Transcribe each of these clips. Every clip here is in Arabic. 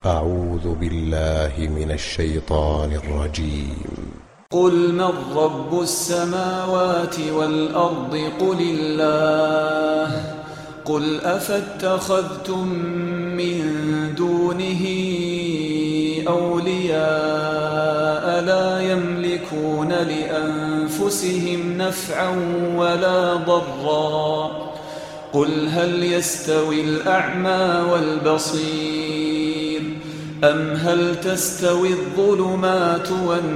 أعوذ بالله من الشيطان الرجيم. قل من رب السماوات والأرض قل الله. قل أفاتخذتم من دونه أولياء لا يملكون لأنفسهم نفعا ولا ضرا. قل هل يستوي الأعمى والبصير أم هل تستوي الظلمات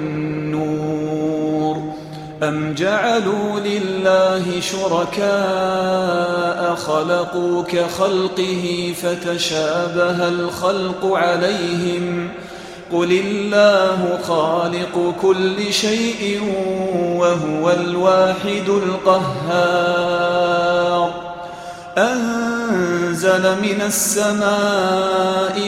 والنور أم جعلوا لله شركاء خلقوا كخلقه فتشابه الخلق عليهم قل الله خالق كل شيء وهو الواحد القهار. أنزل من السماء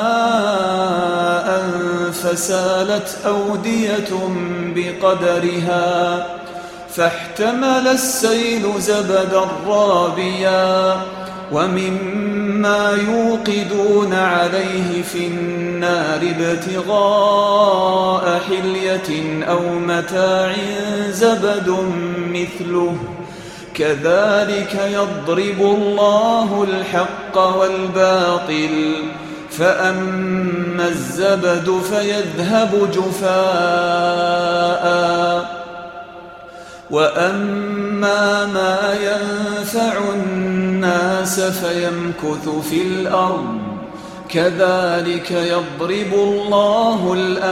ماء فسالت أودية بقدرها فاحتمل السيل زبدا رابيا ومما يوقدون عليه في النار ابتغاء حلية أو متاع زبد مثله كذلك يضرب الله الحق والباطل فأما الزبد فيذهب جفاء وأما ما ينفع الناس فيمكث في الأرض كذلك يضرب الله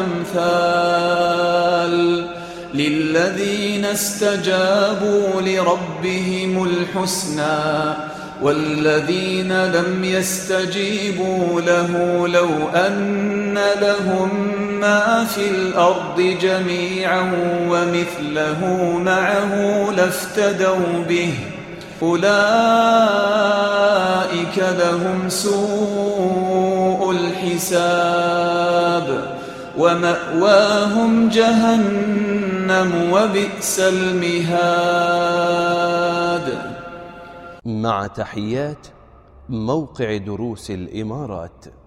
الأمثال للذين استجابوا لربهم الحسنى والذين لم يستجيبوا له لو أن لهم ما في الأرض جميعا ومثله معه لافتدوا به أولئك لهم سوء الحساب ومأواهم جهنم وبئس المهاد. مع تحيات موقع دروس الإمارات.